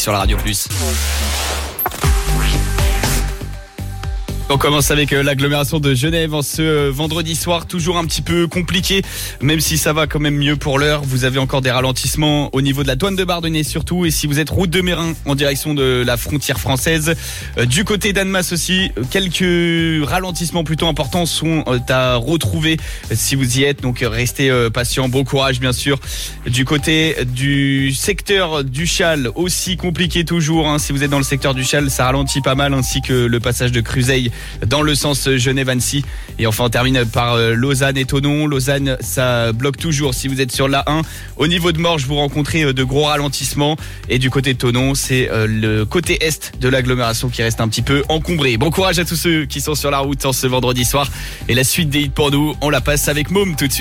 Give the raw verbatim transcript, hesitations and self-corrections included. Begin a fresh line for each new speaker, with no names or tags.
sur la Radio Plus. On commence avec l'agglomération de Genève en ce vendredi soir, toujours un petit peu compliqué, même si ça va quand même mieux pour l'heure. Vous avez encore des ralentissements au niveau de la douane de Bardonnay surtout, et si vous êtes route de Mérin en direction de la frontière française, du côté d'Annemasse aussi, quelques ralentissements plutôt importants sont à retrouver si vous y êtes, donc restez patient, bon courage bien sûr. Du côté du secteur du Châle, aussi compliqué toujours, hein. Si vous êtes dans le secteur du Châle, ça ralentit pas mal, ainsi que le passage de Cruzeil dans le sens Genève-Annecy. Et enfin on termine par Lausanne et Thonon. Lausanne, ça bloque toujours si vous êtes sur l'A un. Au niveau de Morges, vous rencontrez de gros ralentissements, et du côté de Thonon, c'est le côté est de l'agglomération qui reste un petit peu encombré. Bon courage à tous ceux qui sont sur la route en ce vendredi soir, et la suite des hits pour nous, on la passe avec Môme tout de suite.